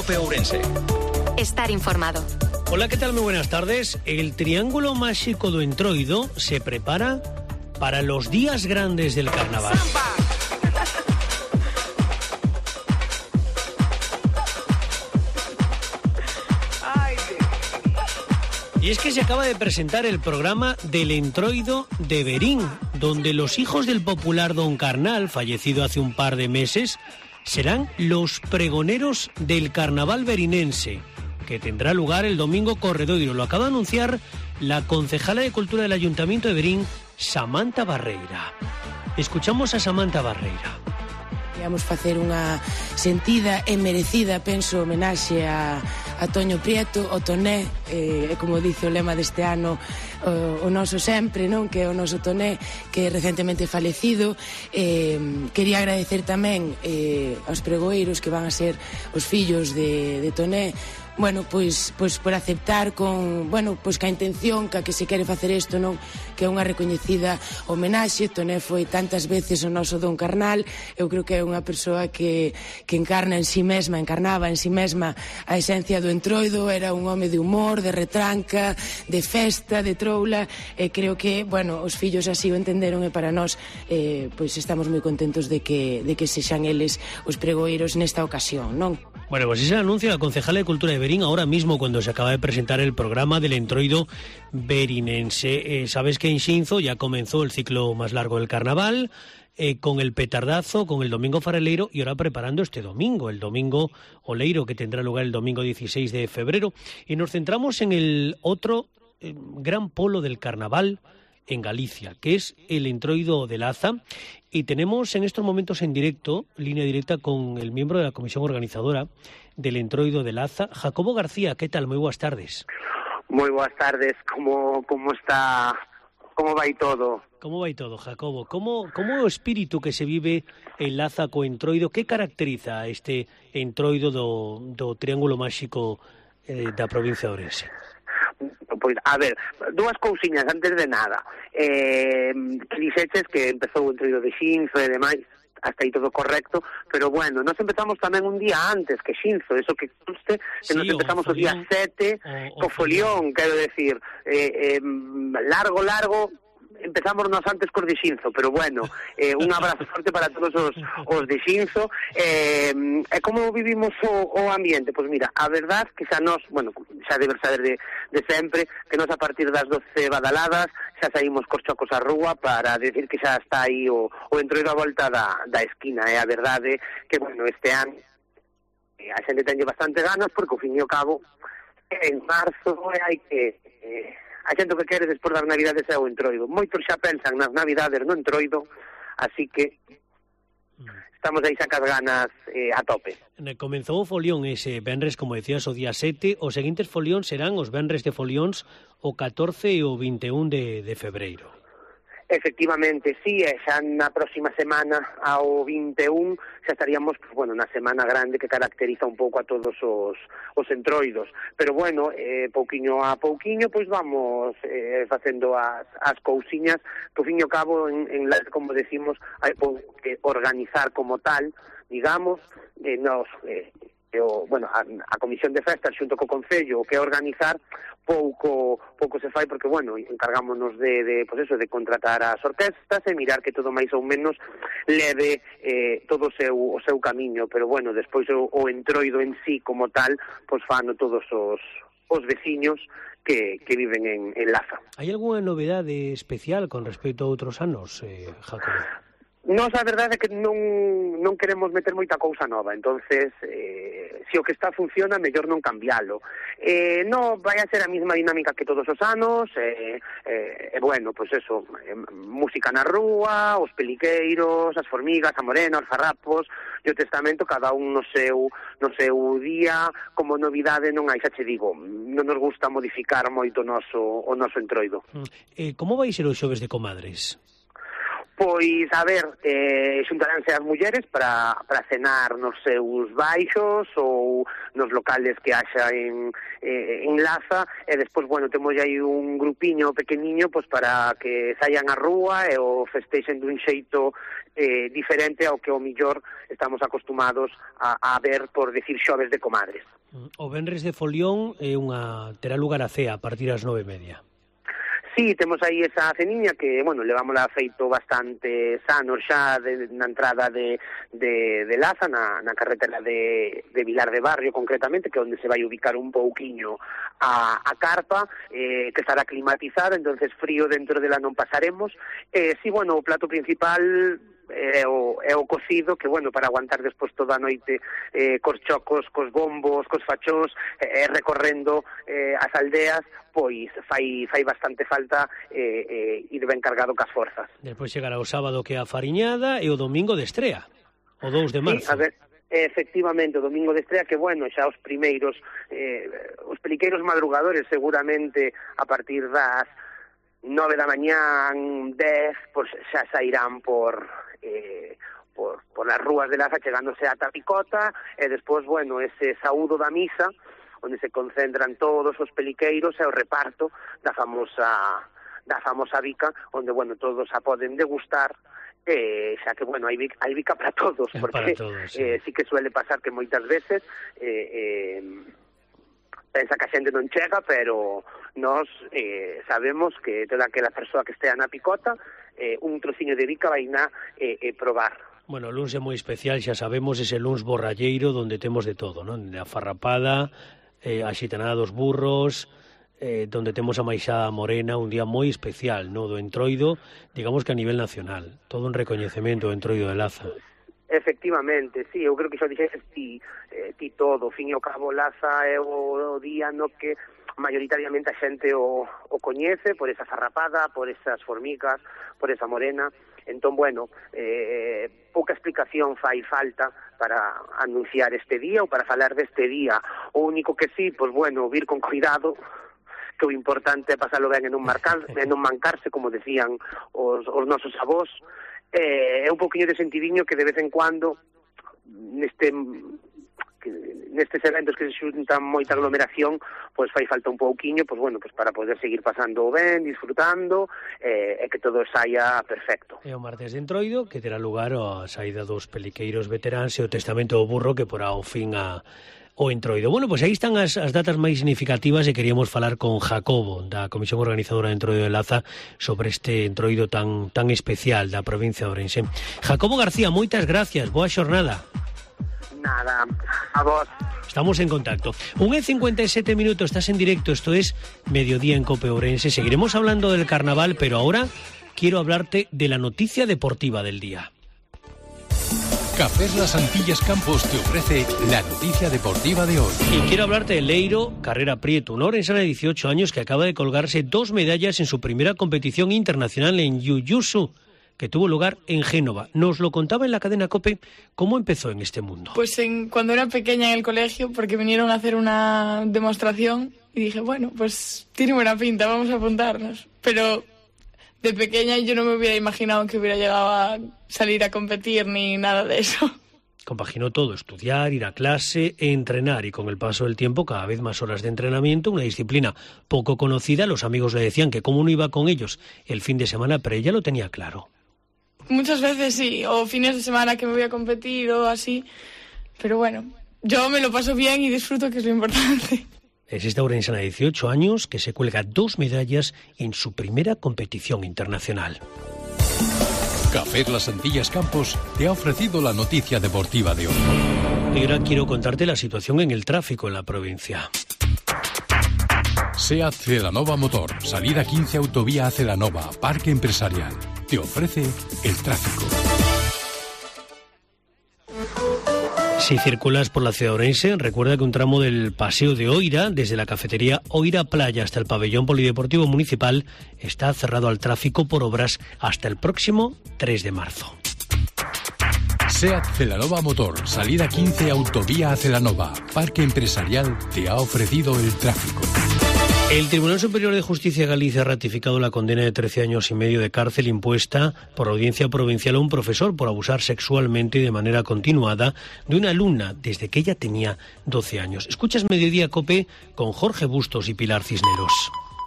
COPE Ourense. Estar informado. Hola, ¿qué tal? Muy buenas tardes. El Triángulo Máxico do Entroido se prepara para los días grandes del carnaval. Y es que se acaba de presentar el programa del Entroido de Verín, donde los hijos del popular Don Carnal, fallecido hace un par de meses, serán los pregoneros del carnaval verinense, que tendrá lugar el domingo corredoiro. Lo acaba de anunciar la concejala de Cultura del Ayuntamiento de Verín, Samantha Barreira. Escuchamos a Samantha Barreira. Queríamos facer unha sentida e merecida, penso, homenaxe a Toño Prieto, o Toné, como dice o lema deste ano, o noso sempre, non? Que é o noso Toné, que é recentemente falecido. Quería agradecer tamén aos pregoeiros que van a ser os fillos de Toné, bueno, pois por aceptar con, bueno, pois ca intención que se quere facer isto, non? Que é unha recoñecida homenaxe. Toné foi tantas veces o noso Don Carnal. Eu creo que é unha persoa que encarnaba en sí mesma a esencia do Entroido. Era un home de humor, de retranca, de festa, de troula, e creo que, bueno, os fillos así o entenderon, e para nós pois estamos moi contentos de que sexan eles os pregoeiros nesta ocasión, non? Bueno, pues ese anuncio la concejala de Cultura de Verín ahora mismo, cuando se acaba de presentar el programa del Entroido verinense. Sabes que en Xinzo ya comenzó el ciclo más largo del carnaval, con el petardazo, con el domingo fareleiro, y ahora preparando este domingo, el domingo oleiro, que tendrá lugar el domingo 16 de febrero. Y nos centramos en el otro gran polo del carnaval en Galicia, que es el Entroido de Laza, y tenemos en estos momentos en directo, línea directa, con el miembro de la comisión organizadora del Entroido de Laza, Jacobo García. ¿Qué tal? Muy buenas tardes. Muy buenas tardes. ¿Cómo está? ¿Cómo vai todo? ¿Cómo vai todo, Jacobo? ¿Cómo o espírito que se vive en Laza co Entroido? Que caracteriza este Entroido do Triángulo Máxico da provincia de Ourense? Pois, a ver, dúas cousiñas antes de nada. Que dixeches que empezou o Entroido de Xinzo e demais, hasta aí todo correcto, pero bueno, nos empezamos tamén un día antes que Xinzo, eso que conste, que sí, nos empezamos o día 7 co folión, quero decir, largo, empezamos nos antes cos de Xinzo, pero bueno, un abrazo forte para todos os de Xinzo. E como vivimos o ambiente? Pois mira, a verdad que xa nos, bueno, xa deber saber de sempre, que nos a partir das 12 badaladas xa saímos cos chocos á rúa para decir que xa está aí o Entroido a volta da esquina. É a verdade que, bueno, este ano a xente tenlle bastante ganas, porque ao fin e ao cabo en marzo hai que... a xente que quere despois das Navidades é o Entroido. Moitos xa pensan nas Navidades no Entroido, así que estamos aí xa cas ganas a tope. Comenzou o folión ese venres, como decías, o día 7. Os seguintes folións serán os venres de folións o 14 e o 21 de febreiro. Efectivamente, sí, xa na próxima semana ao 21 xa estaríamos, pues, bueno, na semana grande que caracteriza un pouco a todos os entroidos, pero bueno, pouquiño a pouquiño, pois vamos facendo as cousiñas, que ao fin e ao cabo, como decimos, hai pouco que organizar como tal, digamos, a Comisión de Festas xunto co Concello, o que é organizar, pouco se fai, porque, bueno, encargámonos de contratar as orquestas e mirar que todo máis ou menos leve todo o seu camiño, pero, bueno, despois o Entroido en sí como tal, pois fano todos os veciños que viven en Laza. Hai algunha novedade especial con respecto a outros anos, Jacobo? Nos, a verdade é que non queremos meter moita cousa nova, entonces se o que está funciona, mellor non cambialo. Non vai a ser a mesma dinámica que todos os anos, bueno, pois eso, música na rúa, os peliqueiros, as formigas, a morena, os farrapos e o testamento, cada un no seu día. Como novidade non hai, xa che digo, non nos gusta modificar moito o noso Entroido. Como vai ser os xoves de comadres? Pois, a ver, xuntaránse as mulleres para cenar nos seus baixos ou nos locales que haxa en Laza, e despois, bueno, temos aí un grupiño pequeniño pois para que saian á rúa e o festeixen dun xeito diferente ao que ao millor estamos acostumados a ver por decir xoves de comadres. O venres de folión terá lugar a cea a partir das 9:30. Sí, temos aí esa ceniña que, bueno, levámola feito bastante sano xa na entrada de Laza, na carretera de Vilar de Barrio, concretamente, que é onde se vai ubicar un pouquiño a carpa, que estará climatizada, entonces frío dentro dela non pasaremos. Sí, bueno, o plato principal é o cocido, que, bueno, para aguantar despois toda a noite cos chocos, cos bombos, cos fachós, recorrendo as aldeas, pois fai bastante falta ir ben cargado cas forzas. Despois chegará o sábado, que é a fariñada, e o domingo de estrea, o 2 de marzo. Sí, a ver, efectivamente, o domingo de estrea, que, bueno, xa os primeiros, os peliqueiros madrugadores, seguramente a partir das 9 da mañán, 10, pois xa sairán por las rúas de Laza, chegándose a Picota, e despois, bueno, ese saúdo da misa, onde se concentran todos os peliqueiros, e o reparto da famosa bica, onde, bueno, todos a poden degustar, xa que, bueno, hai bica para todos, porque sí que suele pasar que moitas veces pensa que a xente non chega, pero nós sabemos que toda aquela persoa que estea na Picota, un trociño de bica vai na probar. Bueno, o luns é moi especial, xa sabemos, ese luns borralleiro, donde temos de todo, non? A farrapada, a xitanada dos burros, donde temos a Maixada Morena, un día moi especial, no, do Entroido, digamos que a nivel nacional, todo un recoñecemento do Entroido de Laza. Efectivamente, sí, eu creo que xa dixeses ti todo, fin e ao cabo Laza é o día no que mayoritariamente a xente o coñece por esa farrapada, por esas formigas, por esa morena. Entón, bueno, pouca explicación fai falta para anunciar este día ou para falar deste día. O único que sí, pois, bueno, vir con cuidado, que o importante é pasalo ben e non mancarse, como decían os nosos avós. É un pouquiño de sentidiño que de vez en cuando nestes eventos que se xuntan moita aglomeración, pois fai falta un pouquiño, pois, bueno, pois para poder seguir pasando ben, disfrutando, e que todo saia perfecto. É o martes de Entroido, que terá lugar a saída dos peliqueiros veteráns e o testamento do burro, que porá o fin o Entroido. Bueno, pois aí están as datas máis significativas, e queríamos falar con Jacobo, da Comisión Organizadora de Entroido de Laza, sobre este Entroido tan especial da provincia de Ourense. Jacobo García, moitas gracias, boa xornada. Nada, a vos. Estamos en contacto. 1:57 minutos, estás en directo, esto es Mediodía en COPE Ourense. Seguiremos hablando del carnaval, pero ahora quiero hablarte de la noticia deportiva del día. Cafés Las Antillas Campos te ofrece la noticia deportiva de hoy. Y quiero hablarte de Leiro Carrera Prieto, una orensana de 18 años que acaba de colgarse 2 medallas en su primera competición internacional en Jiu-Jitsu, que tuvo lugar en Génova. Nos lo contaba en la cadena COPE cómo empezó en este mundo. Pues cuando era pequeña en el colegio, porque vinieron a hacer una demostración y dije, bueno, pues tiene buena pinta, vamos a apuntarnos. Pero de pequeña yo no me hubiera imaginado que hubiera llegado a salir a competir ni nada de eso. Compaginó todo, estudiar, ir a clase, entrenar, y con el paso del tiempo cada vez más horas de entrenamiento, una disciplina poco conocida. Los amigos le decían que cómo no iba con ellos el fin de semana, pero ella lo tenía claro. Muchas veces sí, o fines de semana que me voy a competir o así, pero bueno, yo me lo paso bien y disfruto, que es lo importante. Es esta orensana de 18 años que se cuelga 2 medallas en su primera competición internacional. Cafés Las Antillas Campos te ha ofrecido la noticia deportiva de hoy. Y ahora quiero contarte la situación en el tráfico en la provincia. SEAT Celanova Motor, salida 15 autovía Celanova, Parque Empresarial. Te ofrece el tráfico. Si circulas por la ciudad orense, recuerda que un tramo del Paseo de Oira, desde la cafetería Oira Playa hasta el pabellón polideportivo municipal, está cerrado al tráfico por obras hasta el próximo 3 de marzo. SEAT Celanova Motor, salida 15 autovía Celanova, Parque Empresarial, te ha ofrecido el tráfico. El Tribunal Superior de Justicia de Galicia ha ratificado la condena de 13 años y medio de cárcel impuesta por la Audiencia Provincial a un profesor por abusar sexualmente y de manera continuada de una alumna desde que ella tenía 12 años. Escuchas Mediodía COPE con Jorge Bustos y Pilar Cisneros.